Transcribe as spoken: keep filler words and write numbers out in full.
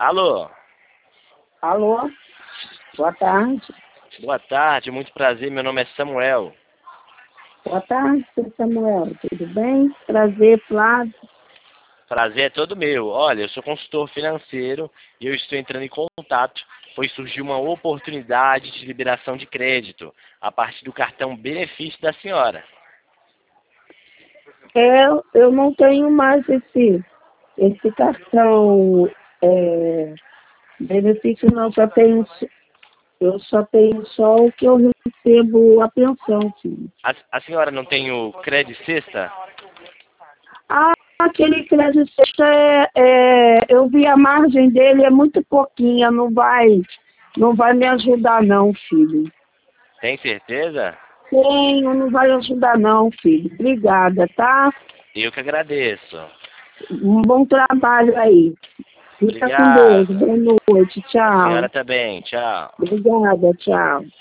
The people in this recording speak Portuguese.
Alô? Alô? Boa tarde. Boa tarde, muito prazer, meu nome é Samuel. Boa tarde, seu Samuel. Tudo bem? Prazer, Flávio. Prazer é todo meu. Olha, eu sou consultor financeiro e eu estou entrando em contato, pois surgiu uma oportunidade de liberação de crédito a partir do cartão benefício da senhora. É, eu não tenho mais esse, esse cartão é, benefício, não. Só tenho, eu só tenho só o que eu recebo a pensão, filho. A, a senhora não tem o crédito sexta? Ah, aquele crédito sexta, é, é, eu vi a margem dele, é muito pouquinha, não vai, não vai me ajudar não, filho. Tem certeza? Tenho, não vai ajudar não, filho. Obrigada, tá? Eu que agradeço. Um bom trabalho aí. Fica com Deus. Obrigado. Boa noite. A Tchau. senhora também. Tchau. Obrigada. Tchau.